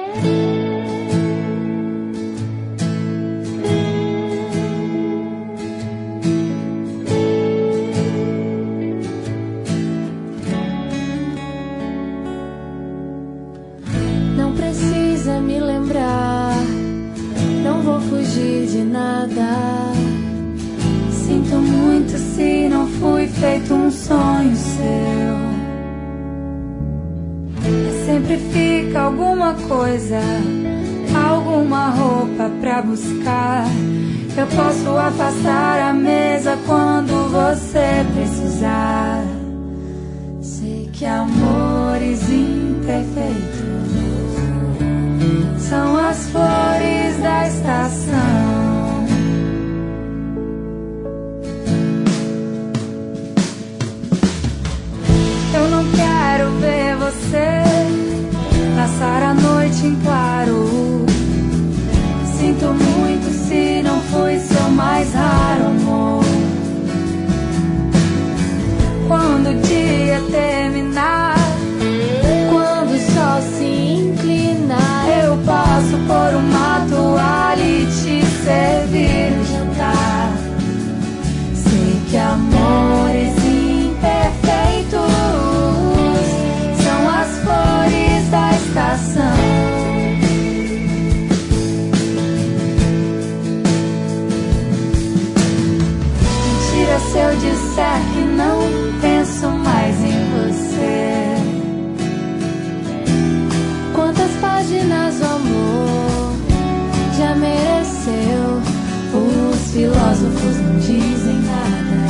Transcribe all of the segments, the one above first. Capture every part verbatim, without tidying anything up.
Não precisa me lembrar, não vou fugir de nada. Sinto muito se não fui feito um sonho seu. Mas sempre fica alguma coisa, alguma roupa pra buscar. Eu posso afastar a mesa quando você precisar. Sei que amores imperfeitos são as flores da estação. Eu não quero ver você passar a noite em claro. Sinto muito se não fui seu mais raro amor. Quando o dia terminar, quando o sol se inclinar, eu passo por uma toalha e te servir um jantar. Sei que amores imperfeitos são as flores da estação. Mentira se eu disser que não penso mais em você. Quantas páginas o amor já mereceu? Os filósofos não dizem nada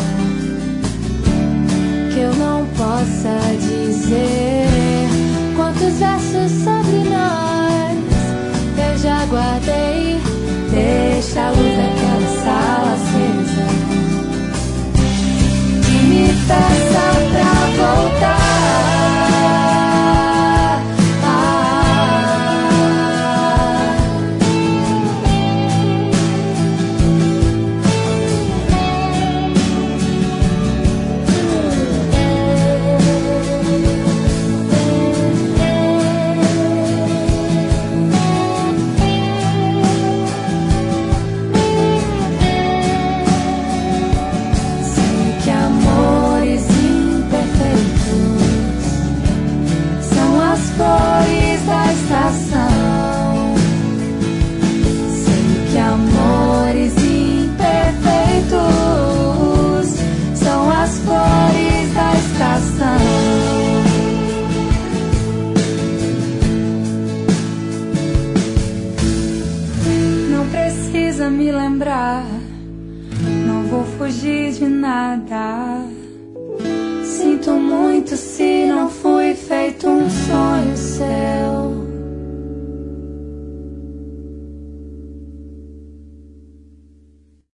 que eu não possa dizer. Quantos versos sobre nós eu já guardei. Deixa a luz daquela sala acesa e me peça pra voltar. Flores da estação. Sei que amores imperfeitos são as flores da estação. Não precisa me lembrar, não vou fugir de nada. Sinto muito se